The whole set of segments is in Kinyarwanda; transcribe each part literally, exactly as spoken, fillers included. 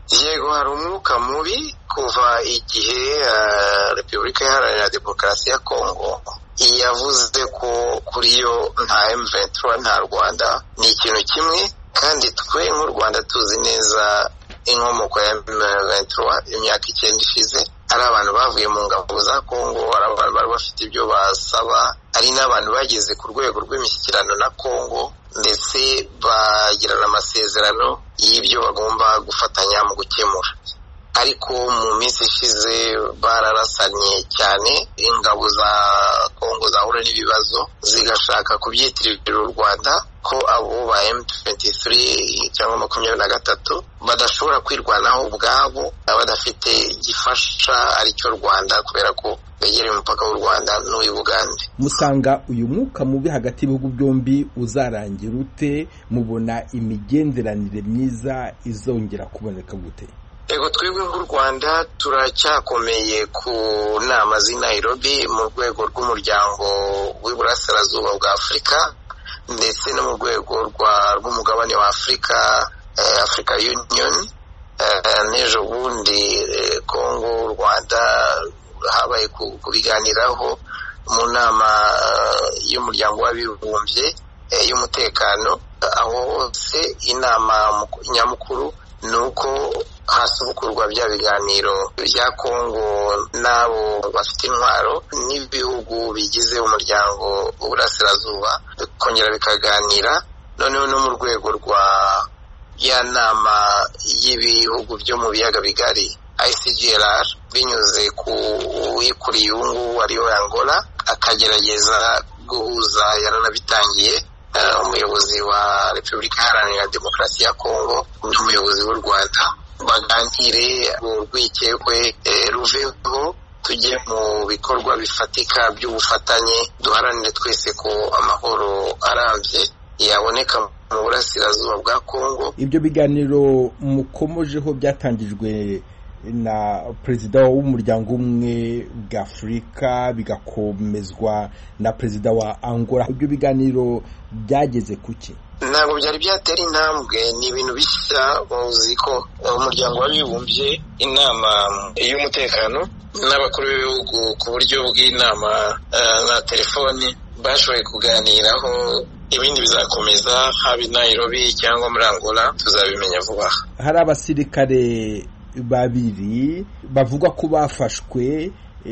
yego hari umwuka mubi kuva igihe uh, Repubulika Iharanira Demokarasi ya Kongo yavuze ko kuri yo nta M twenty-three nta Rwanda. Ni ikintu kimwe, kandi twe nk'u Rwanda tuzi neza inkomoko ya M twenty-three. Imyaka icyenda ishize ari abantu bavuye mu ngabo za Kongo, ari abantu bari bafite ibyo basaba, ari n'abantu bageze ku rwego rw'imishyikirano na Kongo, ndetse bagirana amasezerano y'ibyo bagomba gufatanya mu gukemura. Ariko mu minsi ishize bararasanye cyane, ingabo za Kongo zahura n'ibibazo zigashaka kubyitirira u Rwanda ko abo ba M twenty-three cyangwa makumyabiri na gatatu badashobora kwirwanaho ubwabo, badafite gifasha aricyo Rwanda, kubera ko begereye umupaka w'u Rwanda n'uw'i Bugande. Musanga uyu mwuka mubi hagati y'ibihugu byombi uzarangira ute? Mubona imigenderanire myiza izongera kuboneka gute? Ego twebwe nk'u Rwanda turacyakomeye ku nama z'i Nairobi mu rwego rw'umuryango w'Iburasirazuba bwa Afurika, ndetse no mu rwego rw'umugabane wa Afurika, eh, Africa Union. Eh, n'ejo bundi eh, Kongo, u Rwanda habaye kubiganiraho mu nama uh, y'umuryango w'abibumbye eh, y'umutekano. Aho hose inama nyamukuru nuko hasubukurwa bya biganiro bya Kongo n'abo bafite intwaro n'ibihugu bigize umuryango w'Uburasirazuba, kongera bikaganira noneho no mu rwego rwa ya nama y'ibihugu byo mu biyaga bigari I C G L R, binyuze ku wikuriye ubu ngubu ariyo Angola, akagerageza guhuza, yaranabitangiye uh, umuyobozi wa Repubulika Iharanira Demokarasi ya Kongo n'umuyobozi w'u Rwanda, baganire urwikekwe eh, ruveho, tujye mu bikorwa bifatika by'ubufatanye, duharanire twese ko amahoro arambye yaboneka mu burasirazuba bwa Kongo. Ibyo biganiro mukomojeho byatangijwe na perezida w'umuryango umwe bwa Afurika, bigakomezwa na perezida wa Angola. Ibyo biganiro byageze kuki? Ntabwo byari byatera intambwe, ni ibintu bishya. Muzi ko umuryango w'abibumbye, inama y'umutekano n'abakuru b'ibihugu ku buryo bw'inama uh, na telefoni bashoboye kuganiraho. Ibindi bizakomeza haba i Nairobi cyangwa muri Angola, tuzabimenya vuba. Hari abasirikare babiri bavuga ko bafashwe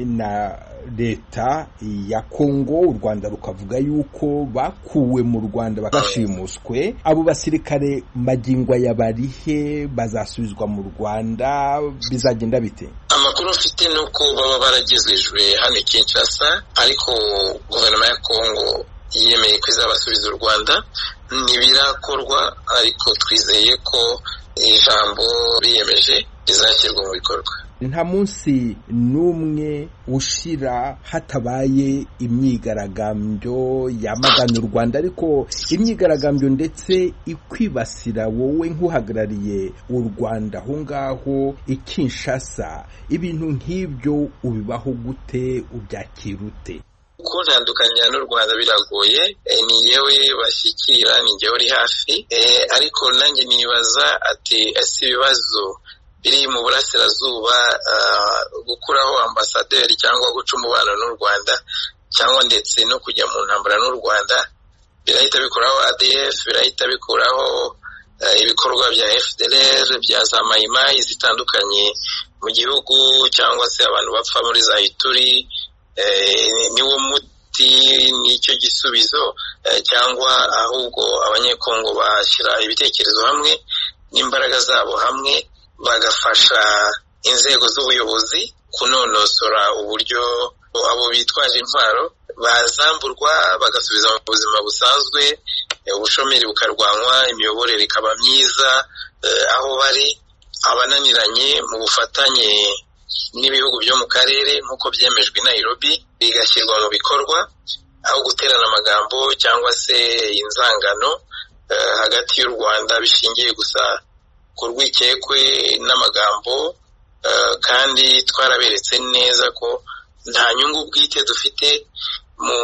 na leta ya Kongo, u Rwanda rukavuga yuko bakuwe mu Rwanda bakashimuswe. Abo basirikare magingo yabarihe, bazasubizwa mu Rwanda, bizagenda bite? Amakuru mfite nuko baba baragezejwe hano Kinshasa, ariko guverinoma ya Kongo yemeye ko izabasubiza u Rwanda. Ntibirakorwa, ariko twizeye ko ijambo biyemeje rizashyirwa mu bikorwa. Nta munsi n'umwe ushira hatabaye imyigaragambyo yamagana u Rwanda, ariko imyigaragambyo ndetse ikwibasira wowe nk'uhagarariye u Rwanda aho ngaho i Kinshasa. Ibintu nk'ibyo ubibaho gute, ubyakira ute? Ko ntandukanya n'u Rwanda biragoye, e, ni yewe bashyikira, ni yewe uri hafi, e, ariko nanjye nibaza ati ese ibibazo biri mu burasirazuba, uh, gukuraho ambasaderi cyangwa guca umubano n'u Rwanda, cyangwa ndetse no kujya mu ntambara n'u Rwanda, birahita bikuraho A D F, birahita bikuraho uh, ibikorwa bya F D L R, bya za mayimayi zitandukanye mu gihugu, cyangwa se abantu bapfa muri za Ituri. Eh, niwo muti, nicyo gisubizo, eh, cyangwa ahubwo abanyekongo bashyira ibitekerezo hamwe n'imbaraga zabo hamwe, bagafasha inzego z'ubuyobozi kunonosora uburyo abo bitwaje intwaro bazamburwa, bagasubiza mu buzima busanzwe, ubushomeri bukarwanywa, imiyoborere ikaba myiza eh, aho bari. Abananiranye mu bufatanye n'ibihugu byo mu karere nk'uko byemejwe i Nairobi, bigashyirwa mu bikorwa, aho guterana amagambo cyangwa se inzangano uh, hagati y'u Rwanda bishingiye gusa ku rwikekwe n'amagambo. Uh, kandi twaraberetse neza ko nta nyungu bwite dufite mu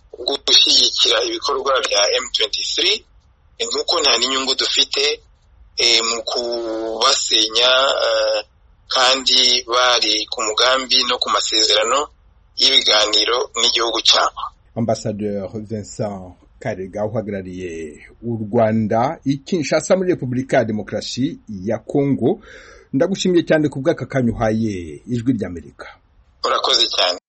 gushyigikira ibikorwa bya M twenty-three, nk'uko nta n'inyungu dufite mu kubasenya kandi bari ku mugambi no ku masezerano y'ibiganiro n'igihugu cyabo. Ambassadeur Vincent Karega uhagarariye u Rwanda i Kinshasa muri Repubulika ya Demokarasi ya Kongo, ndagushimiye cyane ku bw'aka kanya uhaye Ijwi ry'Amerika. Urakoze cyane.